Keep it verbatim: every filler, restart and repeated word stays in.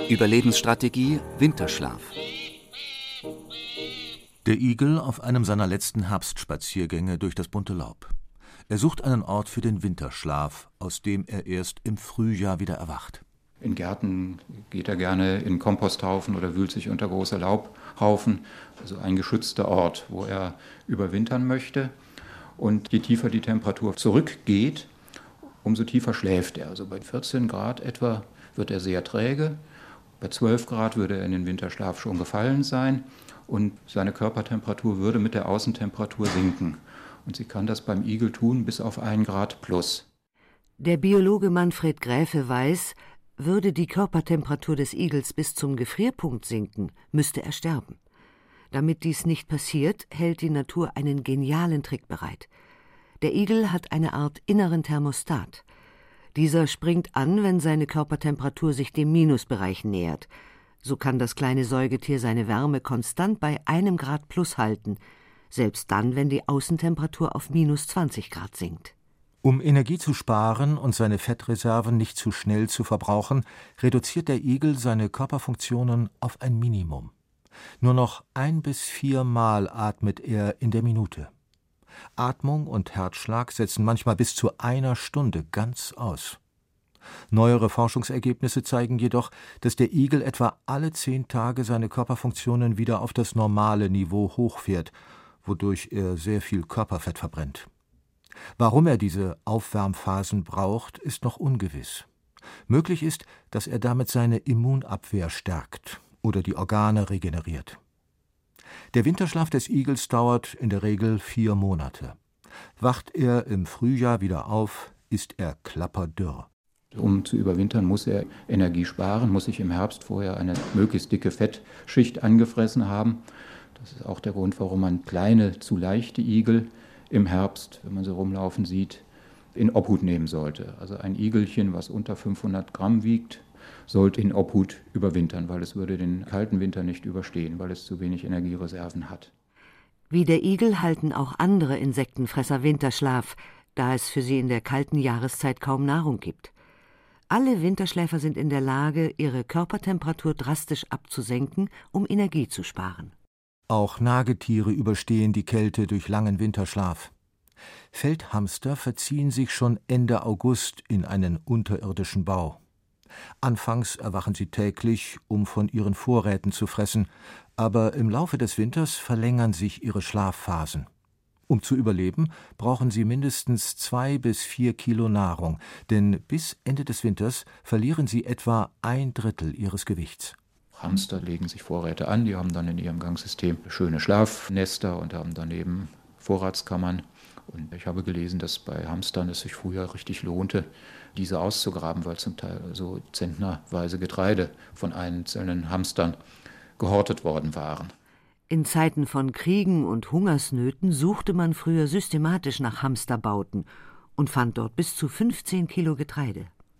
Überlebensstrategie Winterschlaf. Der Igel auf einem seiner letzten Herbstspaziergänge durch das bunte Laub. Er sucht einen Ort für den Winterschlaf, aus dem er erst im Frühjahr wieder erwacht. In Gärten geht er gerne in Komposthaufen oder wühlt sich unter große Laubhaufen. Also ein geschützter Ort, wo er überwintern möchte. Und je tiefer die Temperatur zurückgeht, umso tiefer schläft er. Also bei vierzehn Grad etwa wird er sehr träge. Bei zwölf Grad würde er in den Winterschlaf schon gefallen sein. Und seine Körpertemperatur würde mit der Außentemperatur sinken. Und sie kann das beim Igel tun bis auf ein Grad plus. Der Biologe Manfred Graefe weiß, würde die Körpertemperatur des Igels bis zum Gefrierpunkt sinken, müsste er sterben. Damit dies nicht passiert, hält die Natur einen genialen Trick bereit. Der Igel hat eine Art inneren Thermostat. Dieser springt an, wenn seine Körpertemperatur sich dem Minusbereich nähert. So kann das kleine Säugetier seine Wärme konstant bei einem Grad plus halten, selbst dann, wenn die Außentemperatur auf minus zwanzig Grad sinkt. Um Energie zu sparen und seine Fettreserven nicht zu schnell zu verbrauchen, reduziert der Igel seine Körperfunktionen auf ein Minimum. Nur noch ein bis vier Mal atmet er in der Minute. Atmung und Herzschlag setzen manchmal bis zu einer Stunde ganz aus. Neuere Forschungsergebnisse zeigen jedoch, dass der Igel etwa alle zehn Tage seine Körperfunktionen wieder auf das normale Niveau hochfährt, wodurch er sehr viel Körperfett verbrennt. Warum er diese Aufwärmphasen braucht, ist noch ungewiss. Möglich ist, dass er damit seine Immunabwehr stärkt oder die Organe regeneriert. Der Winterschlaf des Igels dauert in der Regel vier Monate. Wacht er im Frühjahr wieder auf, ist er klapperdürr. Um zu überwintern, muss er Energie sparen, muss sich im Herbst vorher eine möglichst dicke Fettschicht angefressen haben. Das ist auch der Grund, warum man kleine, zu leichte Igel im Herbst, wenn man sie rumlaufen sieht, in Obhut nehmen sollte. Also ein Igelchen, was unter fünfhundert Gramm wiegt, sollte in Obhut überwintern, weil es würde den kalten Winter nicht überstehen, weil es zu wenig Energiereserven hat. Wie der Igel halten auch andere Insektenfresser Winterschlaf, da es für sie in der kalten Jahreszeit kaum Nahrung gibt. Alle Winterschläfer sind in der Lage, ihre Körpertemperatur drastisch abzusenken, um Energie zu sparen. Auch Nagetiere überstehen die Kälte durch langen Winterschlaf. Feldhamster verziehen sich schon Ende August in einen unterirdischen Bau. Anfangs erwachen sie täglich, um von ihren Vorräten zu fressen, aber im Laufe des Winters verlängern sich ihre Schlafphasen. Um zu überleben, brauchen sie mindestens zwei bis vier Kilo Nahrung, denn bis Ende des Winters verlieren sie etwa ein Drittel ihres Gewichts. Hamster legen sich Vorräte an, die haben dann in ihrem Gangsystem schöne Schlafnester und haben daneben Vorratskammern. Und ich habe gelesen, dass bei Hamstern es sich früher richtig lohnte, diese auszugraben, weil zum Teil so zentnerweise Getreide von einzelnen Hamstern gehortet worden waren. In Zeiten von Kriegen und Hungersnöten suchte man früher systematisch nach Hamsterbauten und fand dort bis zu fünfzehn Kilo Getreide.